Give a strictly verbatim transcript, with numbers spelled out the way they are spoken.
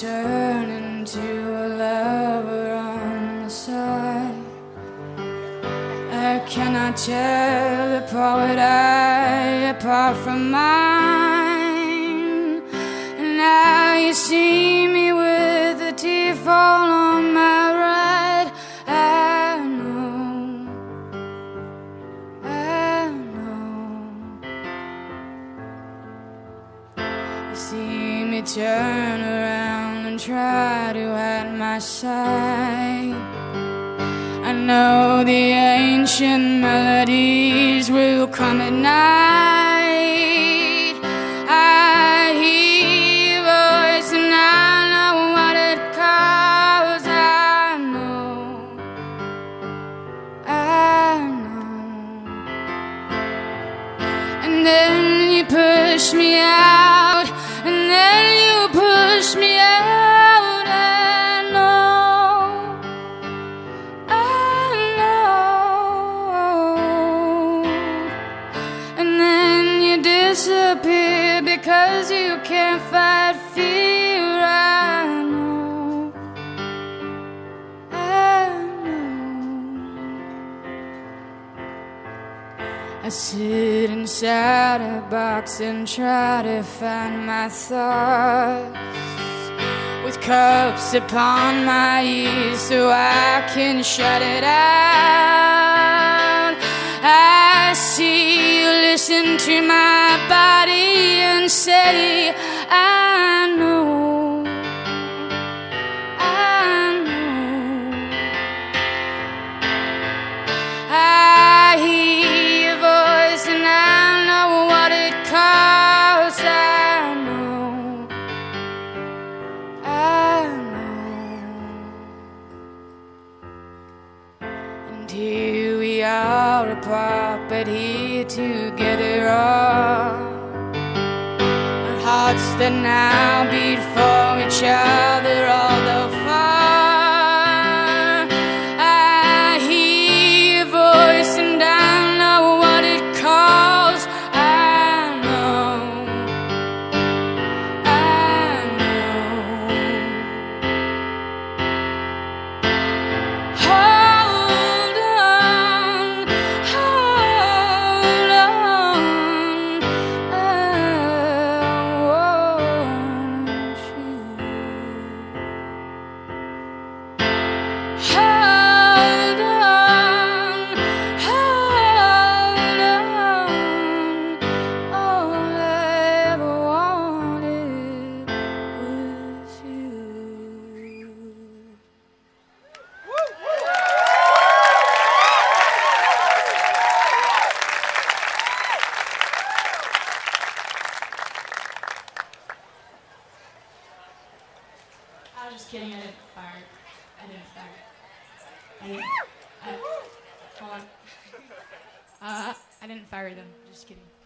turn into a lover on the side. I cannot tell a poet eye apart from mine. And now you see me with a tear fall on my right. I know, I know. You see me turn around and try to hide my side. I know the ancient melodies will come at night. I hear your voice and I know what it calls. I know, I know. And then you push me out, and then you push me out. Disappear because you can't fight fear. I know, I know. I sit inside a box and try to find my thoughts, with cups upon my ears so I can shut it out. I see you listen to my body and say, I know, I know. I hear your voice and I know what it calls. I know, I know. And here we are apart, but here together are our hearts that now beat for each other, although far. I hear your voice and I know what it calls. I know, I know. Hold on, hold on. I want you. Hold on, hold on. All I ever wanted was you. I was just kidding, I didn't fire. I didn't fire. I didn't. I, hold on. Uh, I didn't fire them, just kidding.